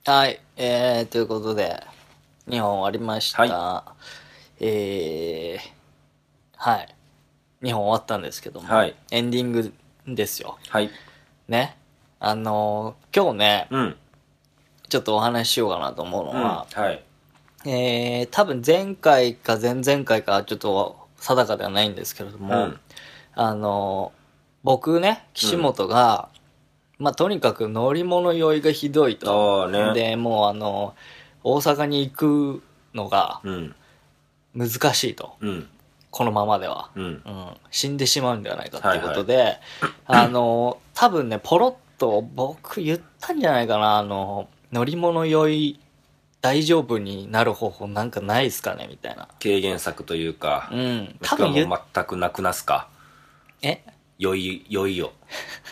はい、ということで、2本終わりました。 ははい。2本終わったんですけども、 はいエンディングですよ。 はい。 ね。今日ね、 うん。 ちょっとお話ししようかなと思うのうん。 は、 はい。 多分前回か前々回かちょっと定かではないんですけれども、 うん。 あの僕ね、岸本が、まあ、とにかく乗り物酔いがひどいと。 ああね。 で、もう大阪に行くのがうん。 難しいと。 うん。 このままでは。 うん。 死んでしまうんではないかっていうこはいはい。 とで、多分ね、ポロッと僕言ったんじゃないかな。乗り物酔い大丈夫になる方法なんかないですかねみたいな。 軽減策というか、 うん。 もしくは多分もう全くなくなすか。 え酔いよ。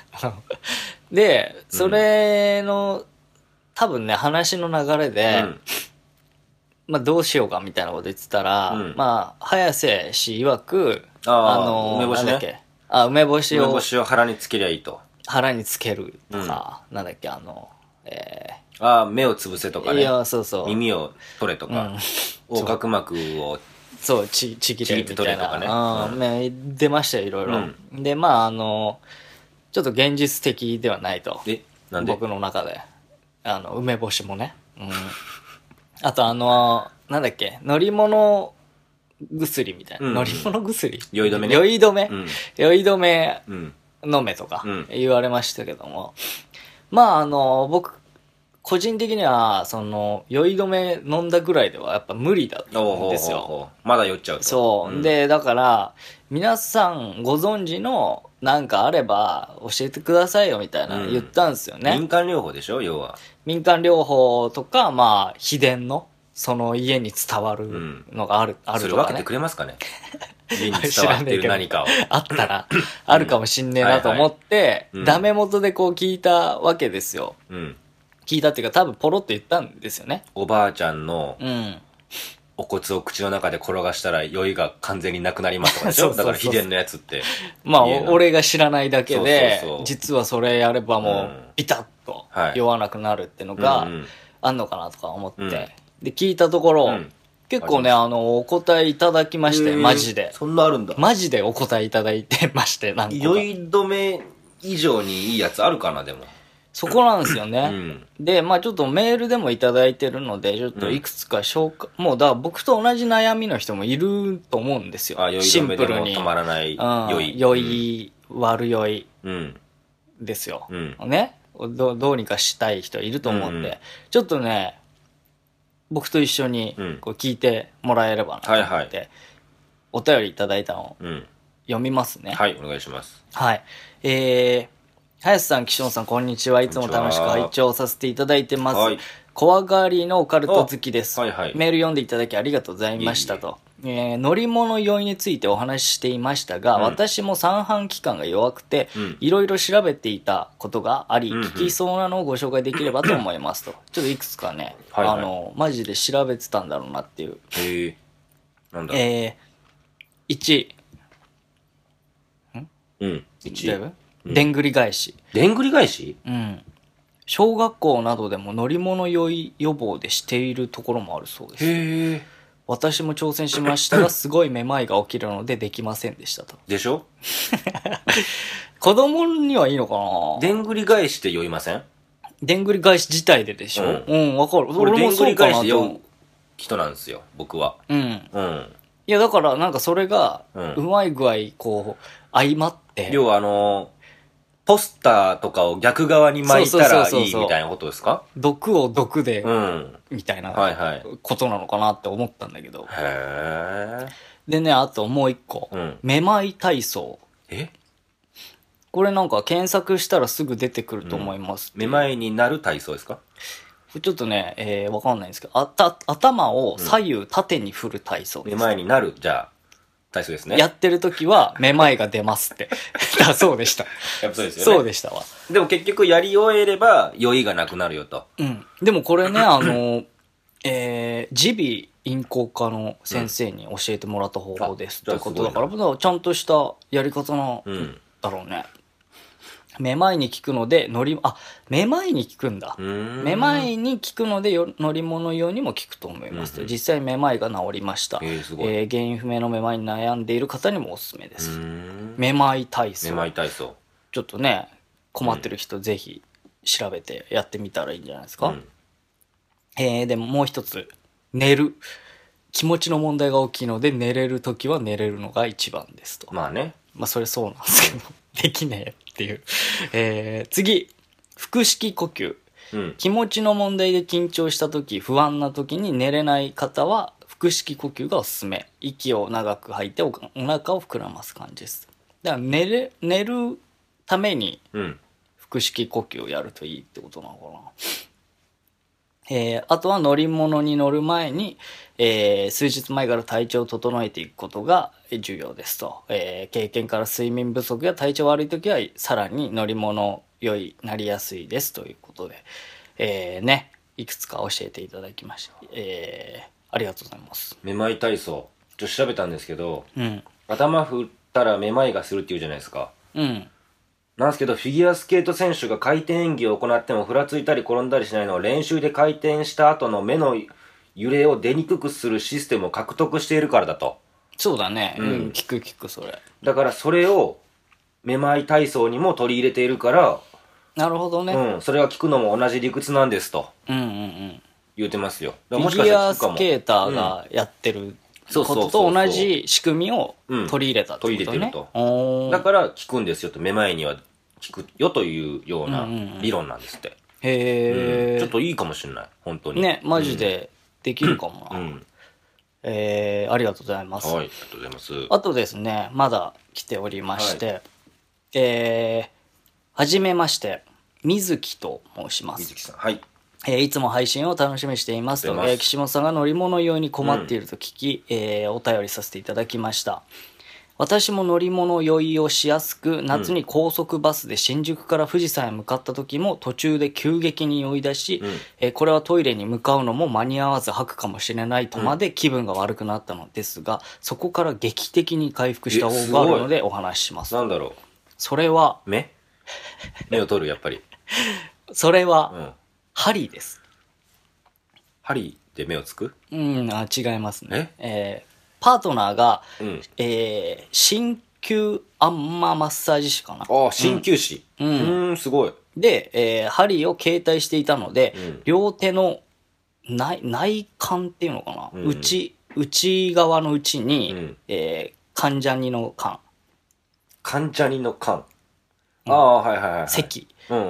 で、それの、多分ね、話の流れで、 うん。 まあどうしようかみたいなこと言ってたら、 うんまあ、早瀬氏曰く、 ああ、梅干しね。 なんだっけ、梅干しを梅干しを腹につけりゃいいと。 腹につけるとか、なんだっけ、えああ、目をつぶせとかね。 いや、そうそう。 耳を取れとか。横隔膜を。 そう、ちぎれみたいちぎって取れとかねな。出ましたよ、いろいろ。で、まあ、ちょっと現実的ではないと。 なんで僕の中で。梅干しもね。あとなんだっけ、乗り物薬みたいな。乗り物薬酔い止めね。 酔い止め、酔い止めうん。 飲めとかうん言われましたけども。まあ僕、個人的には、酔い止め飲んだぐらいではやっぱ無理だったんですよ。 まだ酔っちゃうと。 そう。で、だから、皆さんご存知のなんかあれば教えてくださいよみたいな言ったんですよね。 民間療法でしょ要は。 民間療法とか、まあ、秘伝の、その家に伝わるのがあるとかね。 それ分けてくれますかね家に伝わってる何かを。 あったら、あるかもしんねえなと思って、ダメ元でこう聞いたわけですよ。聞いたっていうか多分ポロッと言ったんですよね。 おばあちゃんの、お骨を口の中で転がしたら酔いが完全になくなりますとかでしょだから秘伝のやつって。 まあ、俺が知らないだけで、実はそれやればもう、ビタッと酔わなくなるってのが、あんのかなとか思って。で、聞いたところ、結構ね、お答えいただきまして、マジで。 そんなあるんだ。 マジでお答えいただいてまして、なんか。 酔い止め以上にいいやつあるかな、でも。 そこなんですよね。で、まあちょっとメールでもいただいてるので、ちょっといくつか紹介、もうだから僕と同じ悩みの人もいると思うんですよ。 シンプルに。止まらない酔い。 酔い、悪酔い。ですよ。ね。どうにかしたい人いると思うんで、ちょっとね、僕と一緒にこう聞いてもらえればなと思って、お便りいただいたのを読みますね。 はい、お願いします。 はい。林さん、岸本さん、こんにちは。いつも楽しく拝聴させていただいてます。怖がりのオカルト好きです。メール読んでいただきありがとうございましたと。乗り物酔いについてお話ししていましたが、私も三半規管が弱くて、いろいろ調べていたことがあり、聞きそうなのをご紹介できればと思いますと。ちょっといくつかね、マジで調べてたんだろうなっていう。 なんだ 1。 1。 でんぐり返し。 でんぐり返し？ 小学校などでも乗り物酔い予防でしているところもあるそうです。私も挑戦しましたが、すごいめまいが起きるのでできませんでしたと。 でしょ子供にはいいのかな？ でんぐり返しって酔いません？ でんぐり返し自体ででしょ？わかる。 俺もそうかなと。でんぐり返しで酔う人なんですよ、僕は。 いや、だからなんかそれが、うまい具合、こう、相まって。 要はポスターとかを逆側に巻いたらいいみたいなことですか？ 毒を毒で、みたいなことなのかなって思ったんだけど。でね、あともう一個。めまい体操。これなんか検索したらすぐ出てくると思います。 めまいになる体操ですか？ ちょっとね、わかんないんですけど、頭を左右縦に振る体操です。 めまいになる、じゃあ。体操ですね。 やってる時は、めまいが出ますって。だそうでした。 やっぱそうですよね。 そうでしたわ。 でも結局やり終えれば、酔いがなくなるよと。 でもこれね、耳鼻咽喉科の先生に教えてもらった方法です。ということだから、ちゃんとしたやり方なんだろうね。 めまいに効くのでめまいに効くんだ。めまいに効くので乗り物用にも効くと思います。実際めまいが治りました。 すごい。 原因不明のめまいに悩んでいる方にもおすすめです。めまい体操。 めまい体操。 ちょっとね、困ってる人ぜひ調べてやってみたらいいんじゃないですか。でももう一つ、寝る。気持ちの問題が大きいので寝れるときは寝れるのが一番ですと。 まあね。 まあそれそうなんですけど、できねえっていう。次、腹式呼吸。気持ちの問題で緊張したとき、不安なときに寝れない方は腹式呼吸がおすすめ。息を長く吐いてお腹を膨らます感じです。だから寝るために腹式呼吸をやるといいってことなのかな。あとは乗り物に乗る前に、数日前から体調を整えていくことが重要ですと。経験から睡眠不足や体調悪い時はさらに乗り物酔いなりやすいですということで、ね、いくつか教えていただきました。ありがとうございます。 めまい体操。ちょっと調べたんですけど、頭振ったらめまいがするっていうじゃないですか。なんですけど、フィギュアスケート選手が回転演技を行ってもふらついたり転んだりしないのを練習で回転した後の目の揺れを出にくくするシステムを獲得しているからだと。 そうだね。聞く、それ。 だからそれを、めまい体操にも取り入れているから、 なるほどね。 それが効くのも同じ理屈なんですと。言うてますよ。 フィギュアスケーターがやってることと同じ仕組みを取り入れたってことね。 取り入れてると。だから効くんですよと、めまいには効くよというような理論なんですって。 へちょっといいかもしれない、本当に。 ね、マジでできるかもな。ありがとうございます。 はい、ありがとうございます。 あとですね、まだ来ておりまして、はじめまして、水木と申します。 水木さん、はい。 いつも配信を楽しみにしていますと、岸本さんが乗り物用に困っていると聞き、お便りさせていただきました。私も乗り物酔いをしやすく、夏に高速バスで新宿から富士山へ向かった時も途中で急激に酔い出し、これはトイレに向かうのも間に合わず吐くかもしれないとまで気分が悪くなったのですが、そこから劇的に回復した方があるのでお話しします。 なんだろう。 それは、 目を取る、やっぱり。 それは、針です。 針で目をつく？ 違いますね。パートナーが、鍼灸アンママッサージ師かな。 鍼灸師。すごい。 で、針を携帯していたので、両手の内管っていうのかな。内側の内に、関ジャニの管。 関ジャニの管。はいはいはい。 咳。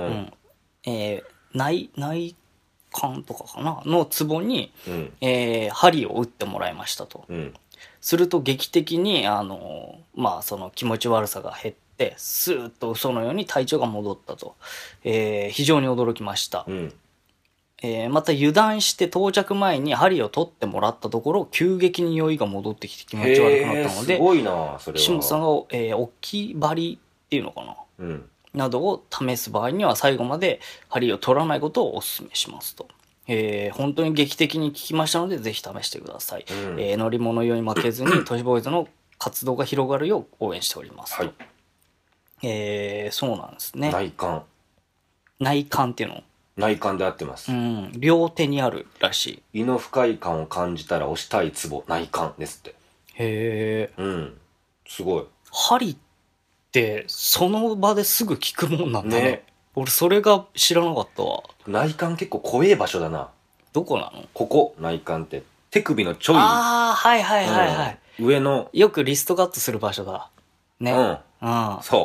内管とかかなのツボに、針を打ってもらいましたと。すると劇的にその気持ち悪さが減ってスーッと嘘のように体調が戻ったと、非常に驚きました。また油断して到着前に針を取ってもらったところ急激に酔いが戻ってきて気持ち悪くなったので、 すごいなそれは。 岸本さんが、置き針っていうのかな、などを試す場合には最後まで針を取らないことをお勧めしますと。本当に劇的に効きましたのでぜひ試してください。乗り物酔い負けずに都市ボーイズの活動が広がるよう応援しておりますと。そうなんですね。 内管。 内管っていうの？ 内管で合ってます。 両手にあるらしい。胃の不快感を感じたら押したいツボ、内管ですって。 へえ。すごい。 針ってその場ですぐ効くもんなんだね。俺それが知らなかったわ。 内管結構怖え場所だな。 どこなの？ ここ、内管って。手首のちょい。 はいはいはいはい。 上の。 よくリストカットする場所だ。ね。 そう。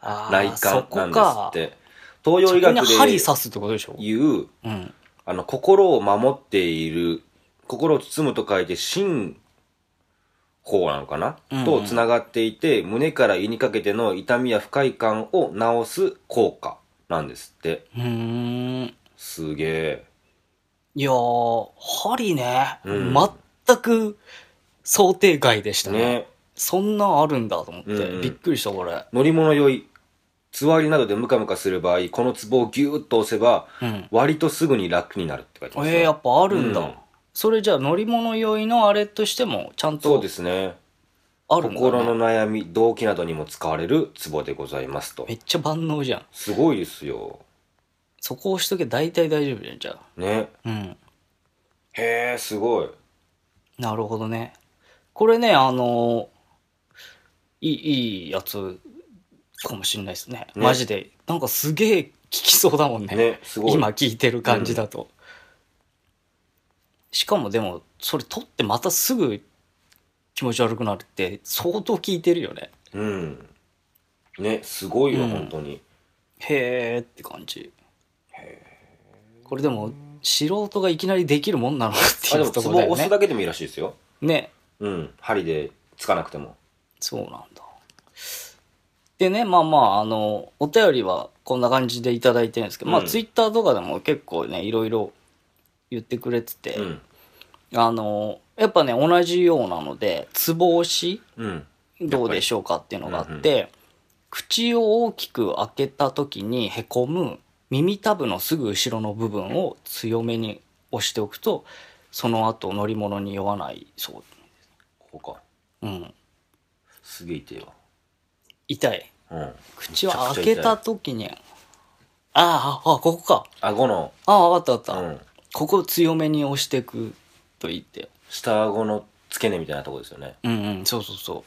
内管なんですって。東洋医学で針刺すってことでしょ？ 言う、心を守っている、心を包むと書いて心法なのかな、とつながっていて、胸から胃にかけての痛みや不快感を治す効果なんですって。すげえ。 いやー、針ね、全く想定外でしたね。そんなんあるんだと思って、びっくりしたこれ。 乗り物酔い、つわりなどでムカムカする場合、このツボをギューッと押せば、割とすぐに楽になるって書いてますね。 やっぱあるんだ。それじゃあ乗り物酔いのあれとしてもちゃんと。 そうですね。 あるんだね。 心の悩み、動機などにも使われるツボでございますと。 めっちゃ万能じゃん。 すごいですよ。 そこ押しとけ大体大丈夫じゃん、じゃあ。 ね。 うん。 へえ、すごい。 なるほどね。これね、いいやつかもしれないですね。マジで。なんかすげえ効きそうだもんね。 ね、すごい。 今聞いてる感じだと。しかもでも、それ取ってまたすぐ気持ち悪くなるって相当効いてるよね。 うん。ね、すごいよ、本当に。 へーって感じ。これでも、素人がいきなりできるもんなのかっていうところだよね。 ツボ押すだけでもいいらしいですよ。 ね。 うん。針でつかなくても。 そうなんだ。でね、まあまあ、お便りはこんな感じでいただいてるんですけど、まあツイッターとかでも結構ね、いろいろ言ってくれてて、やっぱね、同じようなので、ツボ押し、どうでしょうかっていうのがあって、口を大きく開けた時にへこむ耳たぶのすぐ後ろの部分を強めに押しておくと、その後乗り物に酔わないそう。 ここか。 うん。 すげえ痛いわ。 痛い。口を開けた時に、ここか。 顎の。 わかったわかった。ここを強めに押していくといいって。 下顎の付け根みたいなとこですよね。 そうそうそう。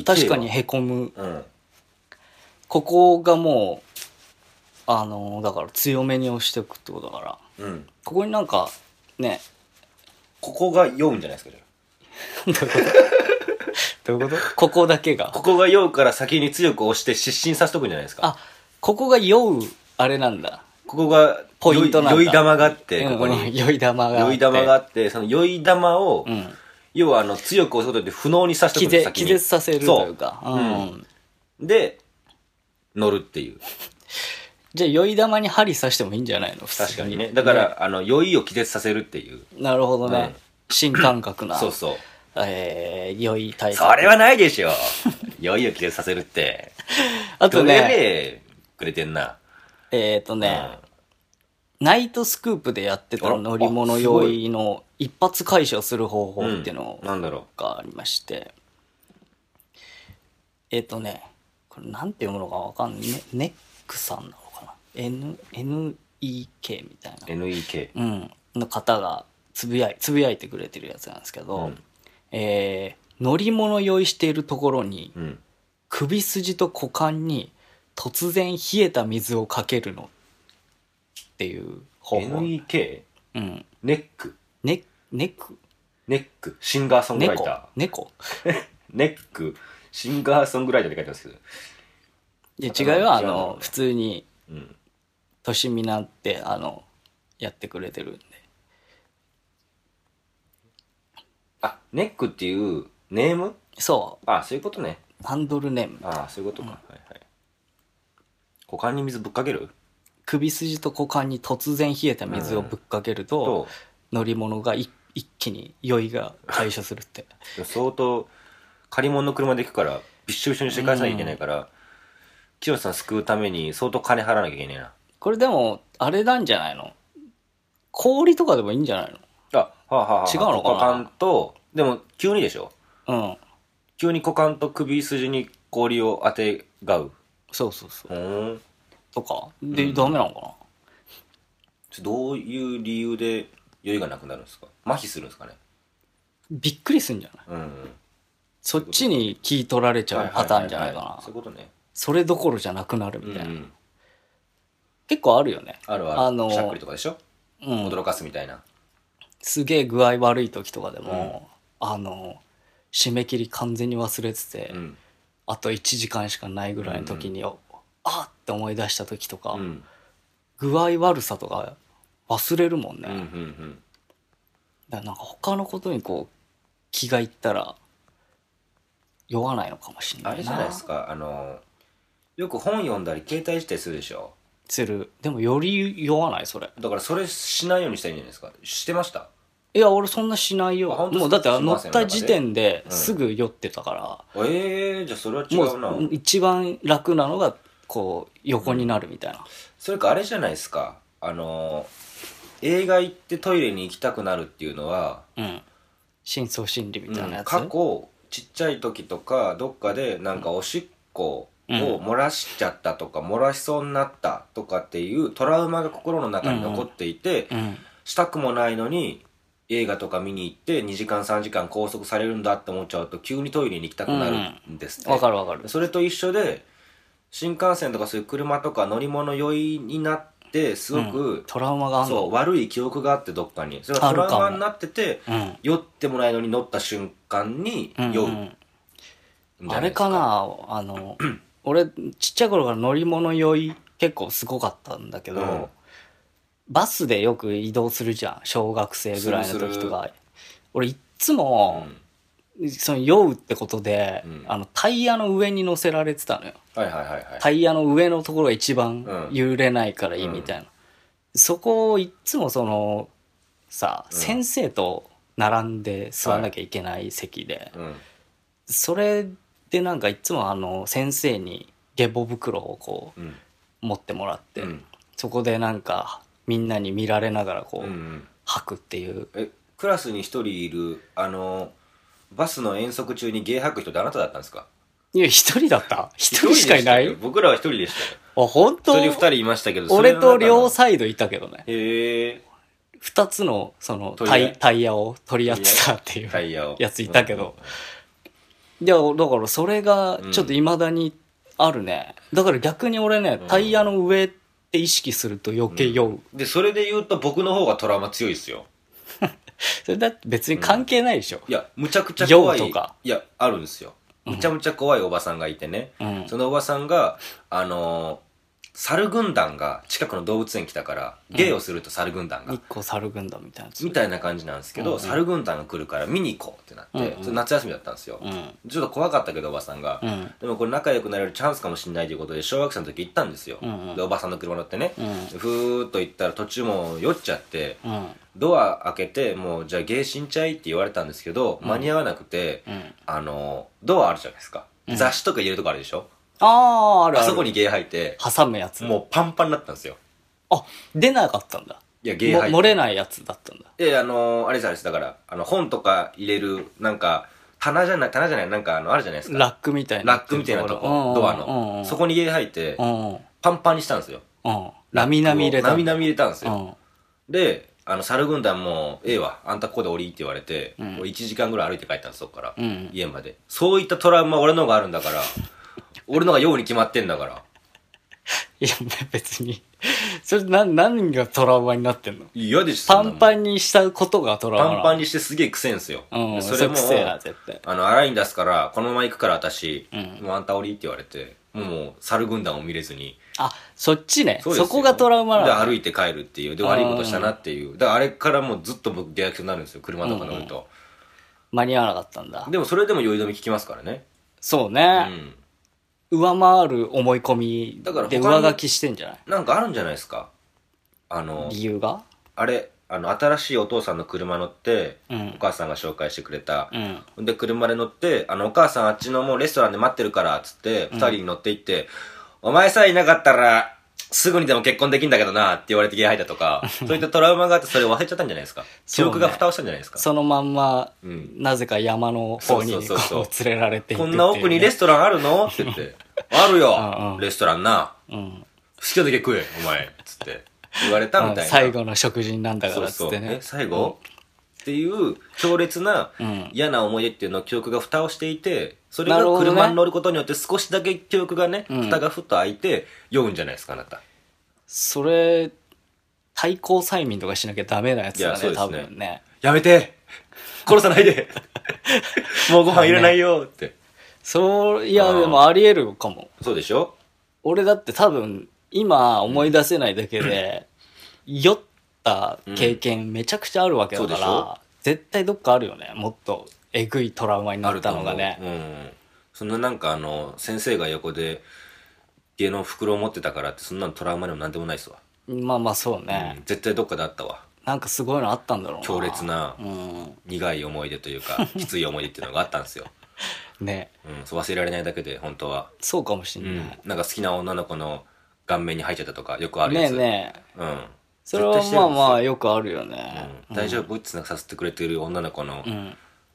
確かにへこむ。ここがもう、だから強めに押していくってことだから。ここになんか、ね。 ここが酔うんじゃないですか、じゃあ。どういうことここだけが。 ここが酔うから先に強く押して失神させとくんじゃないですか。 ここが酔う、あれなんだ。 ここが、 ポイントなんだ。 酔い玉があって、ここに。 酔い玉があって。 酔い玉があって、その酔い玉を、要は強く押すことで不能にさせとくんです、 気絶させるというか。 で、乗るっていう。 じゃあ酔い玉に針刺してもいいんじゃないの？ 確かにね。だから、酔いを気絶させるっていう。 なるほどね。新感覚な。 そうそう。 酔い対策。 それはないでしょ。酔いを気絶させるって。 あとね。 くれてんな。 ナイトスクープでやってた乗り物酔いの一発解消する方法っていうのがありまして。これなんて読むのかわかんない。ネックさんなのかな。NEK みたいな。 NEK。 の方がつぶやいてくれてるやつなんですけど、乗り物酔いしているところに、首筋と股間に突然冷えた水をかけるのっていう方法。 NEK？ ネック。 ネックシンガーソングライター。 猫ネックシンガーソングライターって書いてますけど。 いや違うよ、普通に年見なってやってくれてるんで。 ネックっていうネーム？ そう。 そういうことね。 ハンドルネーム。 そういうことか。はいはい。股間に水ぶっかける？ 首筋と股間に突然冷えた水をぶっかけると、乗り物が一気に酔いが解消するって。 相当、借り物の車で行くから、びっしょびしょにして返さなきゃいけないから、清さん救うために相当金払わなきゃいけないな。 これでも、あれなんじゃないの？氷とかでもいいんじゃないの？違うのかな？ 股間と、でも急にでしょ？急に股間と首筋に氷を当てがう。 そうそうそう。とかで、ダメなのかな？ どういう理由で酔いがなくなるんですか？麻痺するんですかね？ びっくりするんじゃない？そっちに気取られちゃうパターンじゃないかな。 そういうことね。 それどころじゃなくなるみたいな。結構あるよね。 ある。しゃっくりとかでしょ？驚かすみたいな。 すげえ具合悪い時とかでも、締め切り完全に忘れてて、あと1時間しかないぐらいの時に、って思い出した時とか、具合悪さとか忘れるもんね。だからなんか他のことにこう気がいったら酔わないのかもしれないな。 あれじゃないですか、よく本読んだり携帯したりするでしょ？ する。でもより酔わないそれ。 だからそれしないようにしたらいいんじゃないですか？してました？ いや俺そんなしないよ。もうだって乗った時点ですぐ酔ってたから。 じゃあそれは違うな。 もう一番楽なのがこう横になるみたいな。 それかあれじゃないですか、映画行ってトイレに行きたくなるっていうのは、 深層心理みたいなやつ。 過去ちっちゃい時とかどっかでなんかおしっこを漏らしちゃったとか、漏らしそうになったとかっていうトラウマが心の中に残っていて、したくもないのに映画とか見に行って2時間3時間拘束されるんだって思っちゃうと急にトイレに行きたくなるんですって。 わかるわかる。 それと一緒で新幹線とかそういう車とか乗り物酔いになってすごく、 トラウマがあるの。 そう悪い記憶があってどっかにそれがトラウマになってて、酔ってもないのに乗った瞬間に酔う、 あれかな俺ちっちゃい頃から乗り物酔い結構すごかったんだけど、バスでよく移動するじゃん小学生ぐらいの時とか。俺いっつも、その酔うってことで、タイヤの上に乗せられてたのよ。タイヤの上のところが一番揺れないからいいみたいな、そこをいっつもそのさ、先生と並んで座んなきゃいけない席で、それでなんかいっつも先生に下ボ袋をこう、持ってもらって、そこでなんかみんなに見られながらこう、吐くっていう。 クラスに一人いるバスの遠足中にゲー吐く人ってあなただったんですか？ いや一人だった。一人しかいない。 僕らは一人でしたよ。 あ、本当？ 一人二人いましたけど、 俺と両サイドいたけどね。 へえ。 二つのそのタイヤを取り合ってたっていうやついたけど、いやだからそれがちょっと未だにあるね。だから逆に俺ね、タイヤの上って意識すると余計酔う。 でそれで言うと僕の方がトラウマ強いですよ。 それだって別に関係ないでしょ。 いやむちゃくちゃ怖い。 酔うとか。 いやあるんですよ。むちゃむちゃ怖いおばさんがいてね、そのおばさんが猿軍団が近くの動物園来たから芸をすると猿軍団が、 日光猿軍団みたいなやつみたいな感じなんですけど、猿軍団が来るから見に行こうってなって、それ夏休みだったんですよ、ちょっと怖かったけどおばさんが、でもこれ仲良くなれるチャンスかもしれないということで小学生の時行ったんですよ、でおばさんの車乗ってね、ふーっと行ったら途中もう酔っちゃって、ドア開けてもうじゃあ芸しんちゃいって言われたんですけど、間に合わなくて、ドアあるじゃないですか、雑誌とか入れるとこあるでしょ、 ある。 あそこにゲー吐いて挟むやつ。 もうパンパンになったんですよ。 あ、出なかったんだ。 いやゲー吐いて漏れないやつだったんだ。 であれですだから本とか入れるなんか棚じゃないなんかあるじゃないですか、 ラックみたいなとこ、ドアのそこにゲー吐いてパンパンにしたんですよ。 なみなみ入れた。 なみなみ入れたんですよ。で猿軍団もええわあんたここで降りって言われて、もう1時間ぐらい歩いて帰ったんです、そこから、家まで。そういったトラウマ俺のがあるんだから俺のが用に決まってんだから。 いや別にそれ何がトラウマになってんの？ 嫌でしょ。パンパンにしたことがトラウマなの。 パンパンにしてすげえ癖んすよ、それも洗いに出すからこのまま行くから私、もうあんた降りって言われて、もう猿軍団を見れずに、 あ、そっちね。そこがトラウマなの。 で歩いて帰るっていう、で悪いことしたなっていう。だからあれからもうずっと僕リアクションになるんですよ、車とか乗ると、 間に合わなかったんだ。 でもそれでも酔い止め効きますからね。 そうね、上回る思い込みで上書きしてんじゃない？ なんかあるんじゃないですか、 理由が。 あれ新しいお父さんの車乗って、お母さんが紹介してくれた、で車で乗ってお母さんあっちのもうレストランで待ってるからっつって2人に乗って行って、お前さえいなかったらすぐにでも結婚できんだけどなって言われてゲー吐いたとかそういったトラウマがあってそれ忘れちゃったんじゃないですか。記憶が蓋をしたんじゃないですか。 そのまんま、なぜか山の方にこう連れられていって、 こんな奥にレストランあるのって言ってあるよレストランな、好きなだけ食えお前つって言われたみたいな、 最後の食事なんだからっつってね。 最後、っていう強烈な嫌な思い出っていうのを記憶が蓋をしていて、それが車に乗ることによって少しだけ記憶がね、蓋がふっと開いて酔うんじゃないですか、あなた。 それ対抗催眠とかしなきゃダメなやつだね、多分ね。 やめて殺さないでもうご飯いらないよって。 いやでもありえるかも。 そうでしょ。 俺だって多分今思い出せないだけで、酔った経験めちゃくちゃあるわけだから、絶対どっかあるよね、もっとえぐいトラウマになったのがね。 そんななんか先生が横で家の袋を持ってたからってそんなのトラウマでもなんでもないっすわ。 まあまあそうね、 絶対どっかであったわ。 なんかすごいのあったんだろうな、 強烈な苦い思い出というかきつい思い出っていうのがあったんですよね、 そう忘れられないだけで本当は。 そうかもしんない、 なんか好きな女の子の顔面に入っちゃったとかよくあるやつ。 ねえ、それはまあまあよくあるよね、 大丈夫ってさせてくれてる女の子の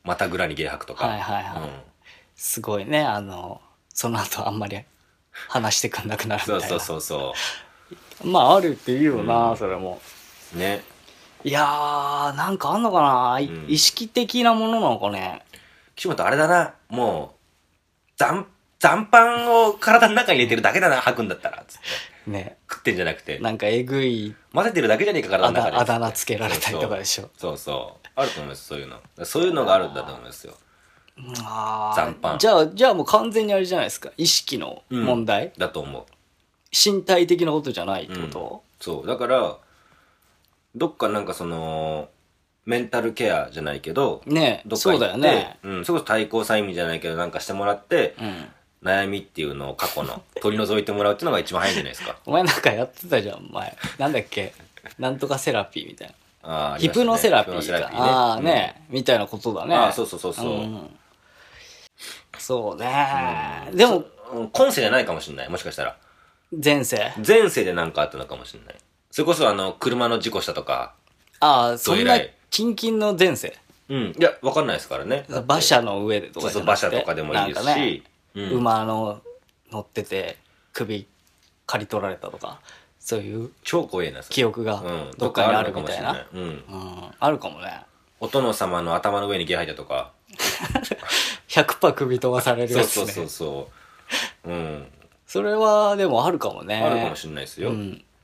またぐらに芸吐くとか。 はいはいはい。すごいね、その後あんまり話してくんなくなるみたいな。 そう。 まあ、あるって言うよな、それも。 ね。 いやー、なんかあんのかな、意識的なものなのかね。 岸本あれだな、もう、残飯を体の中に入れてるだけだな、吐くんだったら、つって。 ね。 食ってんじゃなくて。 なんかえぐい。 混ぜてるだけじゃねえか、体の中で。 あだ名つけられたりとかでしょ。 そう。あると思います、そういうの。そういうのがあるんだと思いますよ。残飯。 じゃあもう完全にあれじゃないですか。意識の問題、 だと思う。 身体的なことじゃないってこと、 そう。だから、どっかなんかメンタルケアじゃないけど、 ね、 どっか行って、 そうだよね。 それこそ対抗催眠じゃないけど、なんかしてもらって、悩みっていうのを過去の取り除いてもらうっていうのが一番早いんじゃないですか。 お前なんかやってたじゃん、前。なんだっけ、なんとかセラピーみたいな。ヒプノセラピーか。ああね、みたいなことだね。 ああ、そう。 そうね、でも、 今世じゃないかもしれない、もしかしたら。 前世でなんかあったのかもしれない。それこそ車の事故したとか。 ああ、そんなキンキンの前世。 いや、わかんないですからね。 馬車の上でとかじゃなくて。 馬車とかでもいいですし。 馬乗ってて首刈り取られたとか、そういう超怖えな記憶がどっかにあるみたいな。あるかもね。 お殿様の頭の上に毛生えたとか。 100% 首飛ばされるやつね。 そう。 それはでもあるかもね。 あるかもしれないですよ。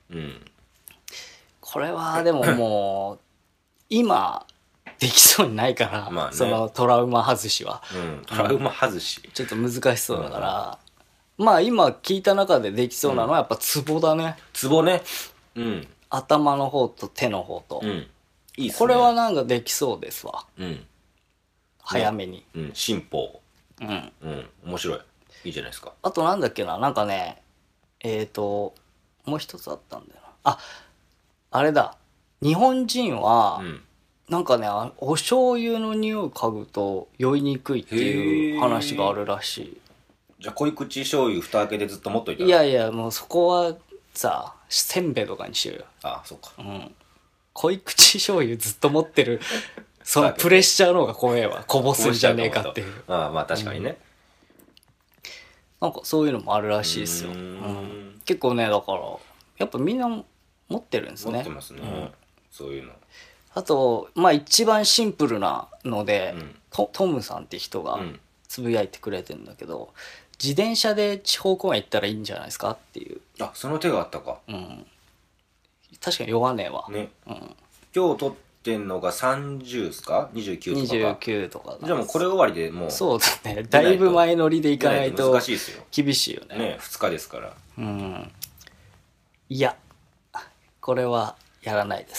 これはでももう今できそうにないから、まあね、そのトラウマ外しは、 トラウマ外しちょっと難しそうだから、まあ今聞いた中でできそうなのはやっぱツボだね。 ツボね。 頭の方と手の方と、 いいっすね。 これはなんかできそうですわ。早めに。 進歩。面白い。いいじゃないですか。 あとなんだっけな、なんかね、もう一つあったんだよな。あれだ。日本人は、なんかね、お醤油の匂い嗅ぐと酔いにくいっていう話があるらしい。 じゃあ濃い口醤油蓋開けてずっと持っといたら。 いや、もうそこはさ、せんべいとかにしようよ。 ああ、そうか。 濃い口醤油ずっと持ってる、そのプレッシャーの方が怖えわ。こぼすんじゃねえかっていう。 まあ確かにね。 なんかそういうのもあるらしいですよ。結構ね、だから、やっぱみんな持ってるんですね。 持ってますね。そういうの。 あと、まあ一番シンプルなので、トムさんって人がつぶやいてくれてるんだけど、自転車で地方公園行ったらいいんじゃないですかっていう。 あ、その手があったか。 確かに酔わねえわ。 ね。今日撮ってんのが30ですか ?29 とかか。 29とか。 じゃあもうこれ終わりでもう。 そうだね。だいぶ前乗りで行かないと難しいですよ。 厳しいよね。 ね、2日ですから。 いや、これはやらないです。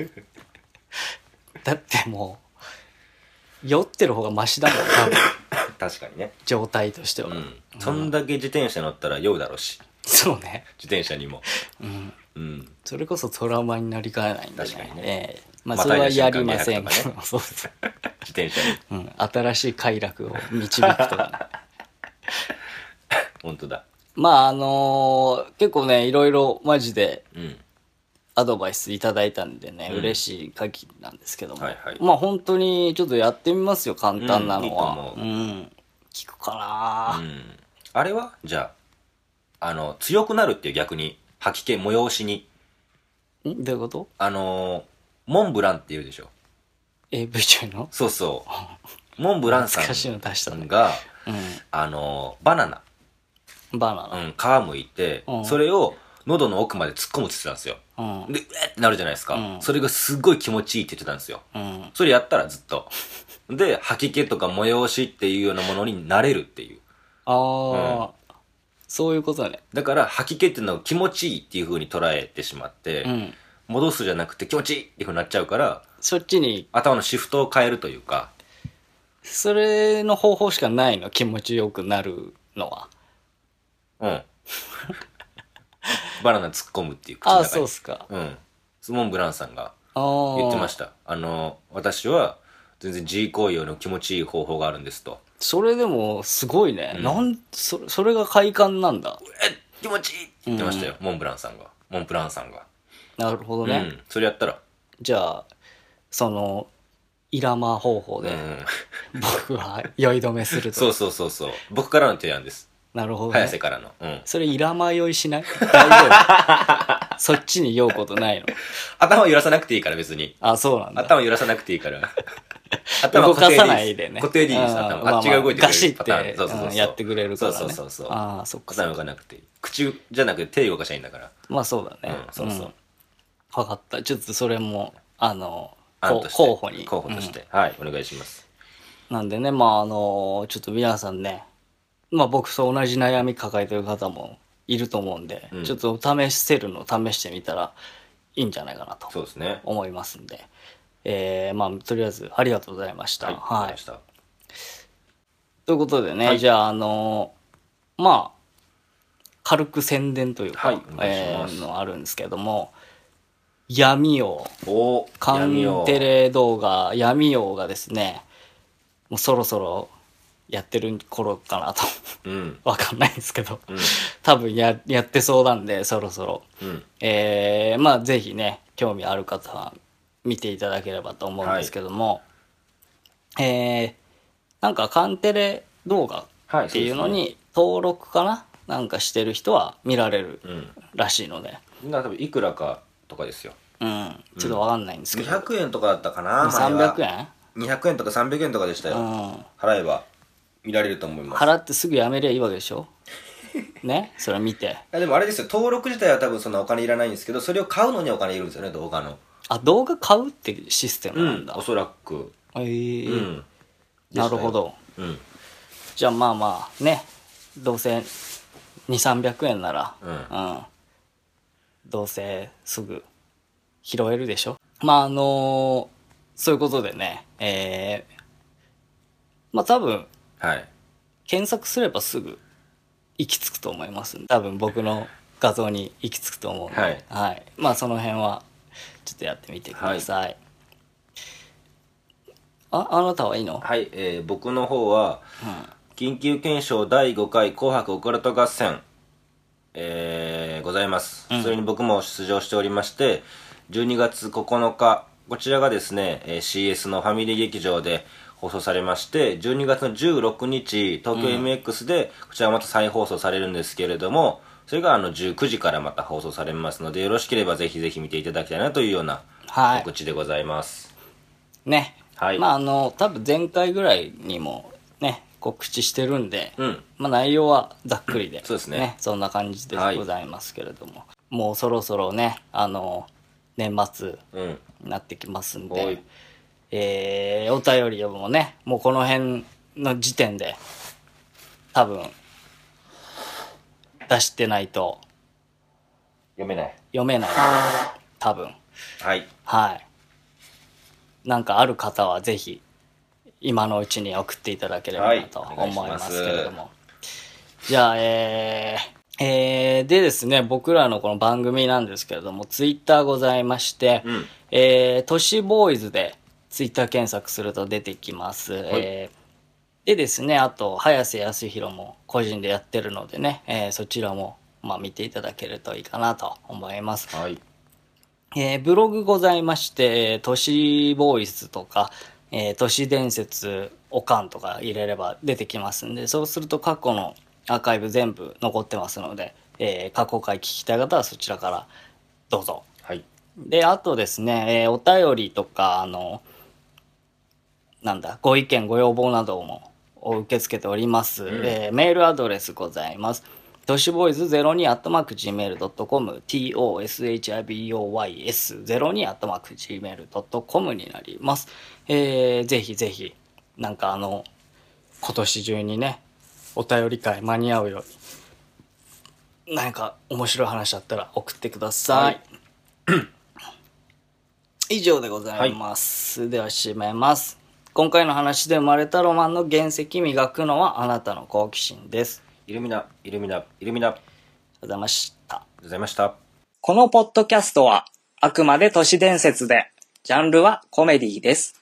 だってもう酔ってる方がマシだもん、多分。 確かにね。 状態としては。 そんだけ自転車乗ったら酔うだろうし。 そうね。 自転車にも。 それこそトラウマになりかねないんでね。 確かにね。 まあそれはやりませんけど。そう自転車に。 新しい快楽を導くとかね。 本当だ。 まあ結構ね、いろいろマジでアドバイスいただいたんでね、嬉しい限りなんですけども。まあ本当にちょっとやってみますよ、簡単なのは。聞くかな。 あれはじゃあ、強くなるっていう逆に、吐き気、催しに。 どういうこと？ モンブランって言うでしょ。 AV 中の？ そうそう。モンブランさんが、バナナ。皮むいて、それを喉の奥まで突っ込むって言ってたんですよ。で、ってなるじゃないですか。それがすっごい気持ちいいって言ってたんですよ。それやったらずっと。で、吐き気とか催しっていうようなものになれるっていう。 そういうことだね。 だから吐き気っていうのを気持ちいいっていう風に捉えてしまって、戻すじゃなくて気持ちいいっていう風になっちゃうから、 そっちに頭のシフトを変えるというか。 それの方法しかないの、気持ちよくなるのは。 バナナ突っ込むっていう口の中に。 そうっすか。 モンブランさんが言ってました。私は全然 G 行為の気持ちいい方法があるんですと。 それでもすごいね。それが快感なんだ。 気持ちいいって言ってましたよ、モンブランさんが。 なるほどね。 それやったら。 じゃあ、 イラマ方法で、僕は酔い止めすると。 そう。僕からの提案です。 なるほど、ね。 早瀬からの。 それイラマ酔いしない？大丈夫？そっちに酔うことないの？ 頭揺らさなくていいから別に。 あ、そうなんだ。 頭揺らさなくていいから。 頭動かさないでね。 固定でいいです、頭。あっちが動いてくれる。 ガシってやってくれるからね。 そう。 ああ、そっか。 頭動かなくていい。口じゃなくて手動かしゃいいんだから。 まあそうだね。そう。わかった。ちょっとそれも、候補として。はい、お願いします。 なんでね、ちょっと皆さんね、僕と同じ悩み抱えてる方もいると思うんで、ちょっと試してみたらいいんじゃないかなと思いますんで、とりあえずありがとうございました。はい。ということでね、じゃあ軽く宣伝というか、のあるんですけども、闇王、カンテレ動画闇王がですね、もうそろそろやってる頃かなとわかんないんですけど、多分やってそうなんで、そろそろ、ぜひね、興味ある方は見ていただければと思うんですけども、なんかカンテレ動画っていうのに登録かな、なんかしてる人は見られるらしいので、 多分いくらかとかですよ。 ちょっとわかんないんですけど、 200円とかだったかな。 300円 200円とか300円とかでしたよ。払えば見られると思います。 払ってすぐやめりゃいいわけでしょ。ね、それ見て。 でもあれですよ、登録自体は多分そんなお金いらないんですけど、それを買うのにお金いるんですよね、動画の。 あ、動画買うってシステムなんだ。 おそらく。 なるほど。じゃあね、どうせ2、300円なら、どうせすぐ拾えるでしょ。そういうことでね、多分、検索すればすぐ行き着くと思いますんで、多分僕の画像に行き着くと思うんで、その辺はちょっとやってみてください。あなたはいいの？ はい、僕の方は、緊急検証第5回紅白オカルト合戦、ございます。それに僕も出場しておりまして、12月9日、こちらがですね、CS のファミリー劇場で放送されまして、12月の16日、東京 MX で、こちらまた再放送されるんですけれども、それが19時からまた放送されますので、よろしければぜひぜひ見ていただきたいなというような告知でございます。 ね。多分前回ぐらいにもね、告知してるんで、内容はざっくりで、そんな感じでございますけれども、もうそろそろね、年末になってきますんで、お便りもね、もうこの辺の時点で多分出してないと読めない多分。なんかある方はぜひ今のうちに送っていただければなと思いますけれども、じゃあでですね、僕らのこの番組なんですけれども、ツイッターございまして、都市ボーイズでツイッター検索すると出てきます。でですね、あと早瀬康弘も個人でやってるのでね、そちらも見ていただけるといいかなと思います。ブログございまして、都市ボーイズとか、都市伝説おかんとか入れれば出てきますんで、そうすると過去のアーカイブ全部残ってますので、過去回聞きたい方はそちらからどうぞ。で、あとですね、お便りとか、ご意見ご要望なども受け付けております。メールアドレスございます。都市ボーイズ 02@gmail.com toshiboys02@gmail.com になります。ぜひぜひ、今年中にね、お便り会間に合うように、何か面白い話あったら送ってください。以上でございます。では締めます。今回の話で生まれたロマンの原石磨くのはあなたの好奇心です。 イルミナ。ありがとうございました。 このポッドキャストはあくまで都市伝説で、ジャンルはコメディです。